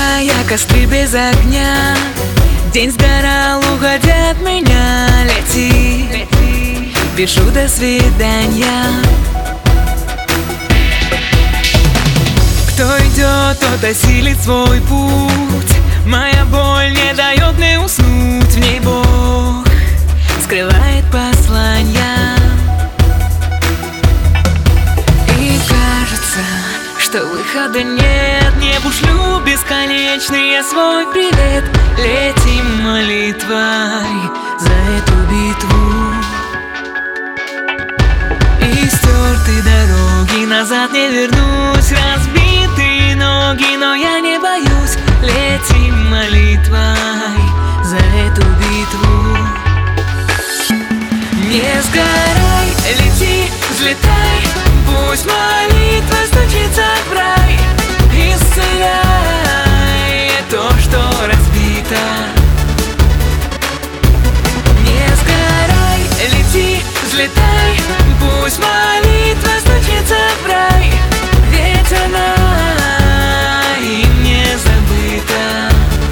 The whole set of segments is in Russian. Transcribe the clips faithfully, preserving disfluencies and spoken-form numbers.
Бросая костры без огня, день сгорал, уходя от меня. Лети, лети, пишу до свидания. Кто идет, тот осилит свой путь. Моя боль не дает мне уснуть. В ней Бог скрывает послания. И кажется, что выхода нет. Не пошлю бесконечный я свой привет. Летим молитвой за эту битву. И стерты дороги, назад не вернусь. Разбитые ноги, но я не боюсь. Летим молитвой за эту битву. Не сгорай, лети, взлетай. Пусть молитва стучится в рай. Исцеляй то, что разбито. Не сгорай, лети, взлетай. Пусть молитва стучится в рай. Ведь она им не забыта.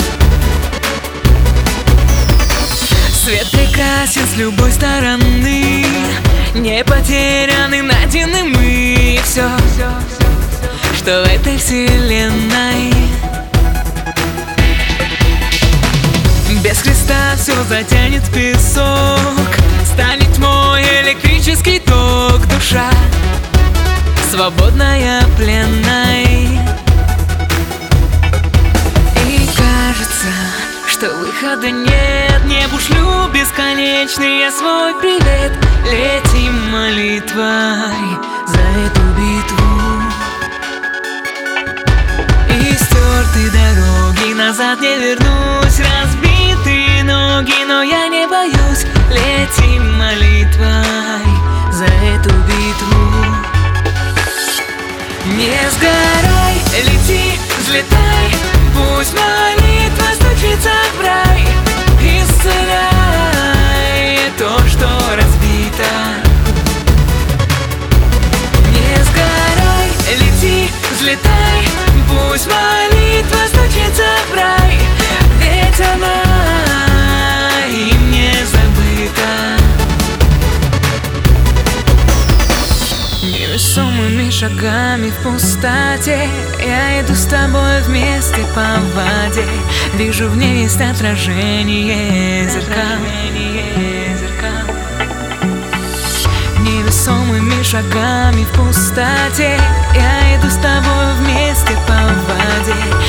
Свет прекрасен с любой стороны. Не потеряны, найдены мы. И все, что в этой вселенной. Без Христа все затянет в песок. Станет тьмой электрический ток. Душа свободная, пленной. И кажется, что выхода нет. Не пошлю бесконечный я свой привет. Летим молитвой за эту битву. И стерты дороги, назад не вернусь. Разбитые ноги, но я не боюсь. Летим молитвой за эту битву. Не сгорай, лети, взлетай. Пусть молитва стучится в рай. Исцеляй то, что разбито. Не сгорай, лети, взлетай. Пусть молитва стучится в рай. Ведь она им не забыта. Невесомыми шагами в пустоте я иду с тобой вместе по воде. Вижу в ней есть отражение зеркал. Невесомыми шагами в пустоте я иду с тобой вместе по воде.